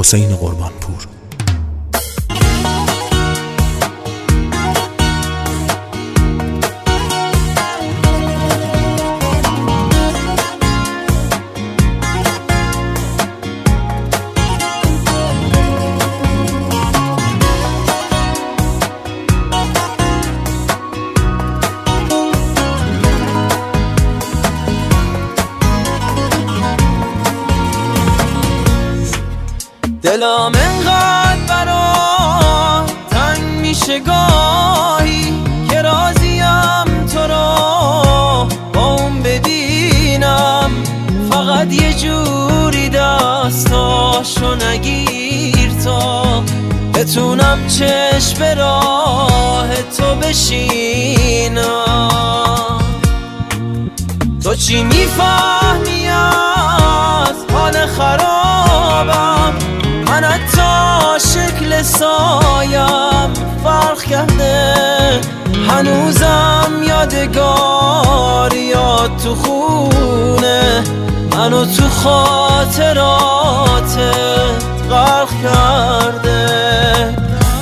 حسین قربانپور. دلم انقدر برات تنگ میشه گاهی که راضیم تو رو با اون ببینم، فقط یه جوری دستاشو نگیر تا بتونم چشم به راه تو بشینم. تو چی میفهمی از حال خرابم؟ من حتی شکل سایم فرق کرده، هنوزم یادگاریات تو خونه منو تو خاطراتت غرق کرده.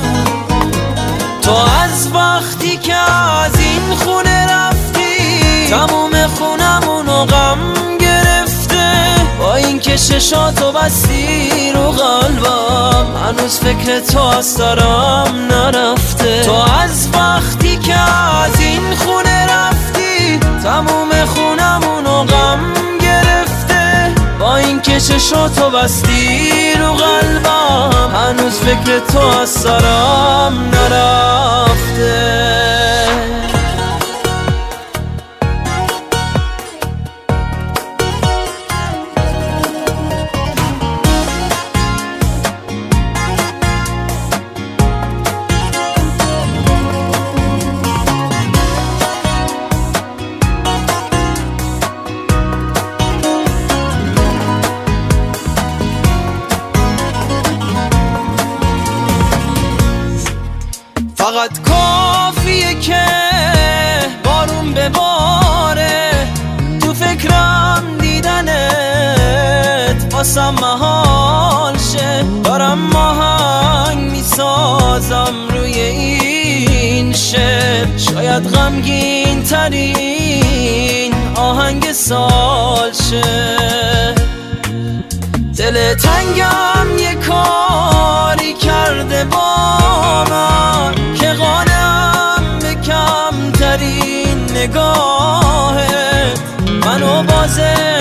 تو از وقتی که از این خونه رفتی تموم خونمونو غم گرفته، با این که چشاتو بستی رو قلبم هنوز فکر تو از سرم نرفته. تو از وقتی که از این خونه رفتی تموم خونمونو غم گرفته، با این که چشاتو بستی رو قلبم هنوز فکر تو از سرم نرفته. فقط کافیه که بارون بباره تو فکرم دیدنت واسم محال شه. دارم آهنگ میسازم روی این شعر، شاید غمگین ترین آهنگ سال شه. دل تنگم یه کاری کرده با من که قانم به کمترین نگاهت، منو باز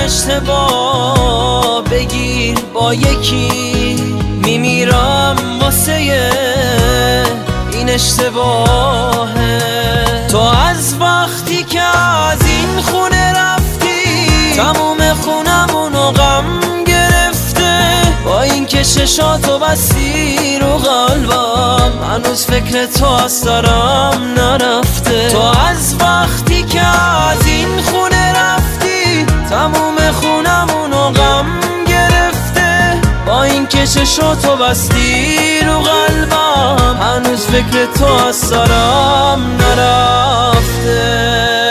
اشتباه بگیر با یکی میمیرم واسه این اشتباهه. تو از وقتی که از این خونه رفتی تموم خونمونو غم گرفته، با این که چشاتو بستی رو قلبم هنوز فکر تو از سرم نرفته. تو از وقتی که از این خونه رفتی تموم خونمونو غم گرفته، با این که چشاتو بستی رو قلبم هنوز فکر تو از سرم نرفته.